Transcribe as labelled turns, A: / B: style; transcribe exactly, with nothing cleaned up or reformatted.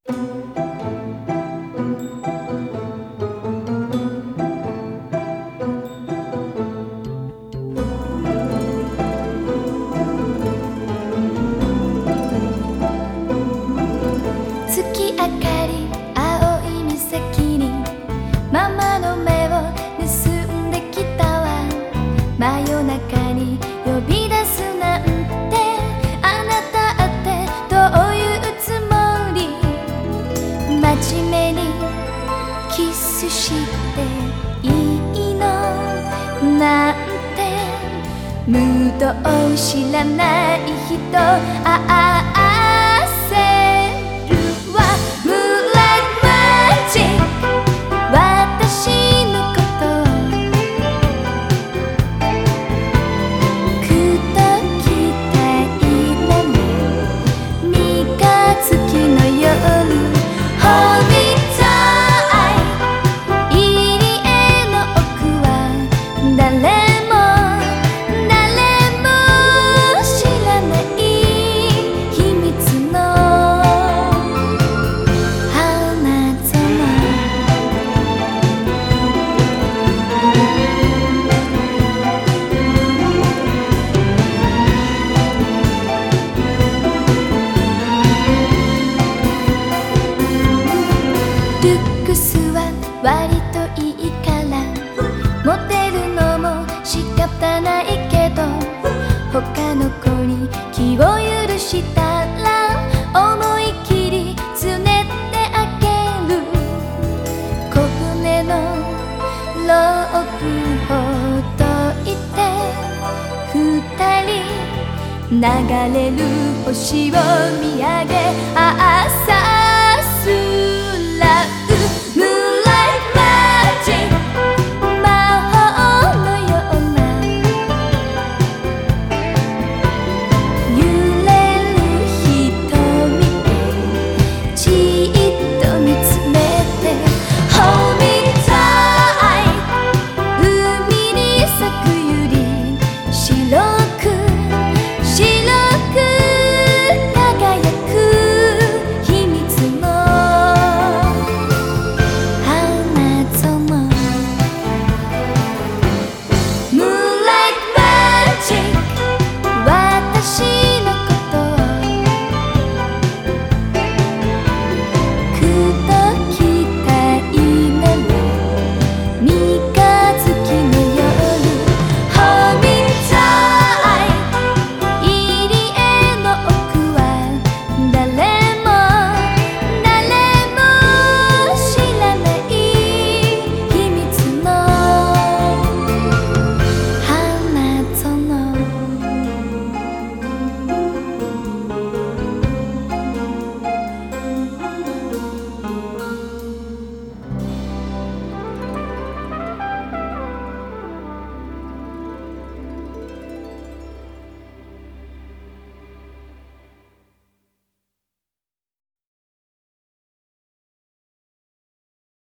A: 月明かり青い岬にママの目を盗んできたわ。真夜中に呼び出すなんて、あなたってどういうつもり。真面目にキスしていいのなんて、ムードを知らない人ああせるわ。ムーライトマジック、私のことくときたいなの。三日月の夜 Hold me tight、 入り江の奥は誰ルックスは割といいからモテるのも仕方ないけど、他の子に気を許したら思い切りつねってあげる。小舟のロープほどいて二人流れる星を見上げ、ああさ